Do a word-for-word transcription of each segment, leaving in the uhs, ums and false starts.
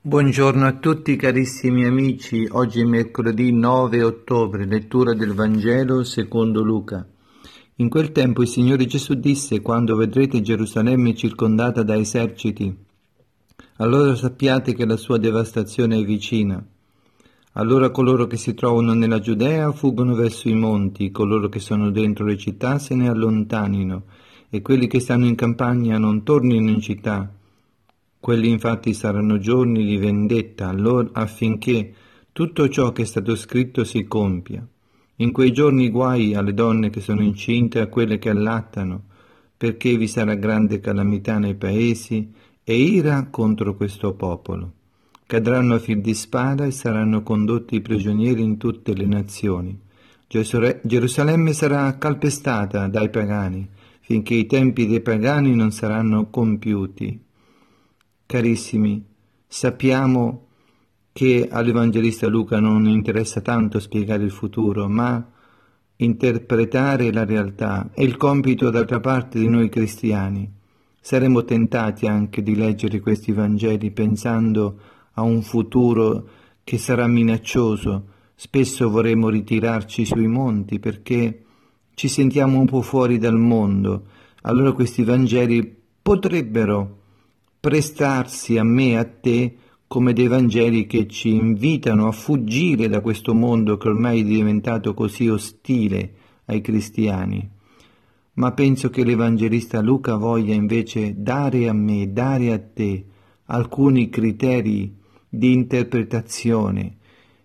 Buongiorno a tutti carissimi amici, oggi è mercoledì nove ottobre, lettura del Vangelo secondo Luca. In quel tempo il Signore Gesù disse: quando vedrete Gerusalemme circondata da eserciti, allora sappiate che la sua devastazione è vicina. Allora coloro che si trovano nella Giudea fuggono verso i monti, coloro che sono dentro le città se ne allontanino, e quelli che stanno in campagna non tornino in città. Quelli infatti saranno giorni di vendetta, allora affinché tutto ciò che è stato scritto si compia. In quei giorni guai alle donne che sono incinte e a quelle che allattano, perché vi sarà grande calamità nei paesi e ira contro questo popolo. Cadranno a fil di spada e saranno condotti prigionieri in tutte le nazioni. Gerusalemme sarà calpestata dai pagani, finché i tempi dei pagani non saranno compiuti. Carissimi, sappiamo che all'Evangelista Luca non interessa tanto spiegare il futuro, ma interpretare la realtà. È il compito d'altra parte di noi cristiani. Saremo tentati anche di leggere questi Vangeli pensando a un futuro che sarà minaccioso. Spesso vorremmo ritirarci sui monti perché ci sentiamo un po' fuori dal mondo. Allora questi Vangeli potrebbero prestarsi a me e a te come dei Vangeli che ci invitano a fuggire da questo mondo che ormai è diventato così ostile ai cristiani. Ma penso che l'Evangelista Luca voglia invece dare a me, dare a te alcuni criteri di interpretazione,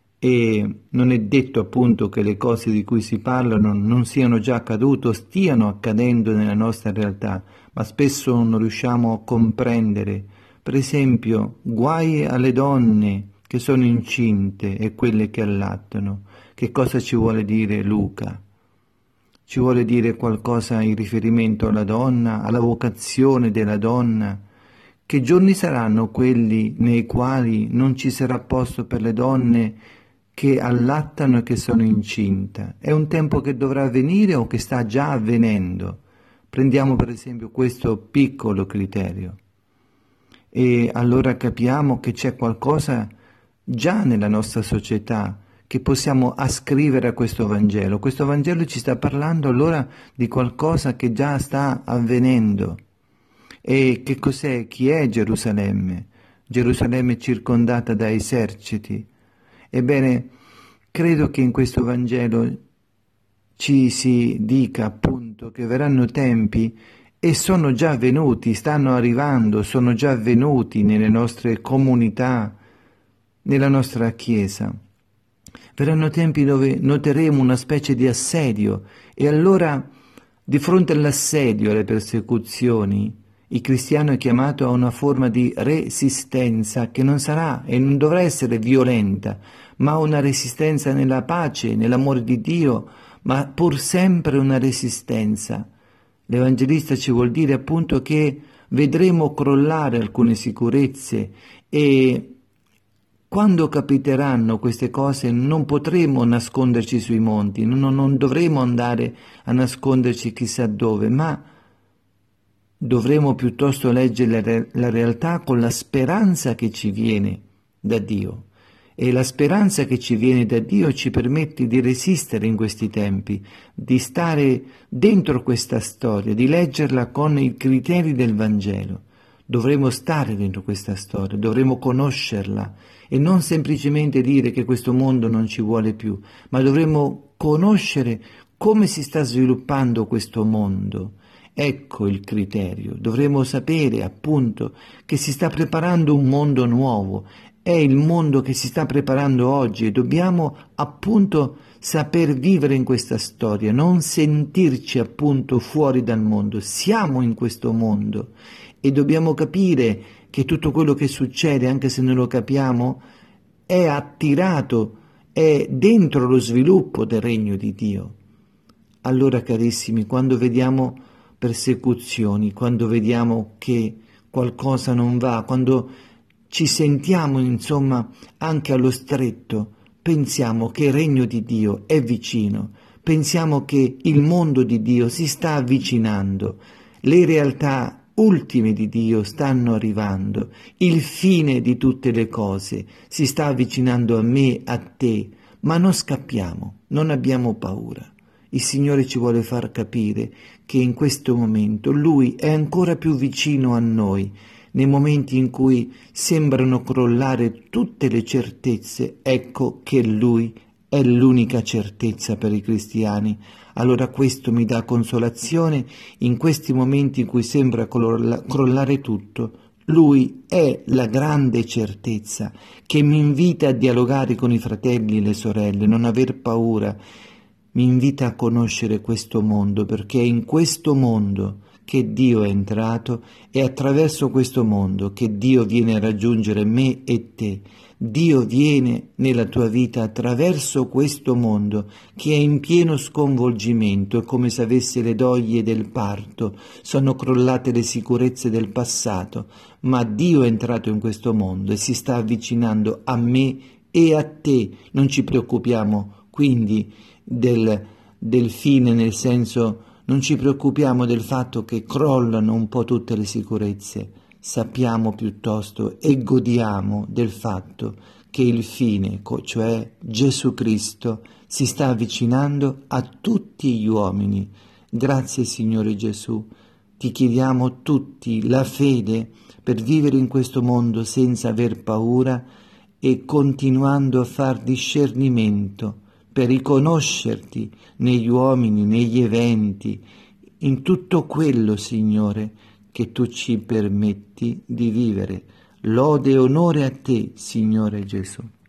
e non è detto appunto che le cose di cui si parlano non siano già accadute o stiano accadendo nella nostra realtà, ma spesso non riusciamo a comprendere. Per esempio, guai alle donne che sono incinte e quelle che allattano. Che cosa ci vuole dire Luca? Ci vuole dire qualcosa in riferimento alla donna, alla vocazione della donna? Che giorni saranno quelli nei quali non ci sarà posto per le donne che allattano e che sono incinta? È un tempo che dovrà avvenire o che sta già avvenendo? Prendiamo per esempio questo piccolo criterio e allora capiamo che c'è qualcosa già nella nostra società che possiamo ascrivere a questo Vangelo. Questo Vangelo ci sta parlando allora di qualcosa che già sta avvenendo. E che cos'è? Chi è Gerusalemme? Gerusalemme circondata da eserciti. Ebbene, credo che in questo Vangelo ci si dica appunto che verranno tempi, e sono già venuti, stanno arrivando, sono già venuti nelle nostre comunità, nella nostra Chiesa. Verranno tempi dove noteremo una specie di assedio, e allora di fronte all'assedio, alle persecuzioni, il cristiano è chiamato a una forma di resistenza che non sarà e non dovrà essere violenta, ma una resistenza nella pace, nell'amore di Dio, ma pur sempre una resistenza. L'Evangelista ci vuol dire appunto che vedremo crollare alcune sicurezze, e quando capiteranno queste cose non potremo nasconderci sui monti, non, non dovremo andare a nasconderci chissà dove, ma dovremo piuttosto leggere la realtà con la speranza che ci viene da Dio. E la speranza che ci viene da Dio ci permette di resistere in questi tempi, di stare dentro questa storia, di leggerla con i criteri del Vangelo. Dovremo stare dentro questa storia, dovremo conoscerla e non semplicemente dire che questo mondo non ci vuole più, ma dovremo conoscere come si sta sviluppando questo mondo. Ecco il criterio. Dovremo sapere appunto che si sta preparando un mondo nuovo. È il mondo che si sta preparando oggi e dobbiamo appunto saper vivere in questa storia, non sentirci appunto fuori dal mondo. Siamo in questo mondo e dobbiamo capire che tutto quello che succede, anche se non lo capiamo, è attirato, è dentro lo sviluppo del regno di Dio. Allora, carissimi, quando vediamo persecuzioni, quando vediamo che qualcosa non va, quando ci sentiamo insomma anche allo stretto, pensiamo che il regno di Dio è vicino, pensiamo che il mondo di Dio si sta avvicinando, le realtà ultime di Dio stanno arrivando, il fine di tutte le cose si sta avvicinando a me, a te, ma non scappiamo, non abbiamo paura. Il Signore ci vuole far capire che in questo momento Lui è ancora più vicino a noi, nei momenti in cui sembrano crollare tutte le certezze, ecco che Lui è l'unica certezza per i cristiani. Allora questo mi dà consolazione in questi momenti in cui sembra crollare tutto. Lui è la grande certezza che mi invita a dialogare con i fratelli e le sorelle, non aver paura. Mi invita a conoscere questo mondo, perché è in questo mondo che Dio è entrato e attraverso questo mondo che Dio viene a raggiungere me e te. Dio viene nella tua vita attraverso questo mondo che è in pieno sconvolgimento, è come se avesse le doglie del parto, sono crollate le sicurezze del passato, ma Dio è entrato in questo mondo e si sta avvicinando a me e a te. Non ci preoccupiamo quindi del, del fine, nel senso non ci preoccupiamo del fatto che crollano un po' tutte le sicurezze, sappiamo piuttosto e godiamo del fatto che il fine, cioè Gesù Cristo, si sta avvicinando a tutti gli uomini. Grazie Signore Gesù, ti chiediamo tutti la fede per vivere in questo mondo senza aver paura e continuando a far discernimento, per riconoscerti negli uomini, negli eventi, in tutto quello, Signore, che tu ci permetti di vivere. Lode e onore a te, Signore Gesù.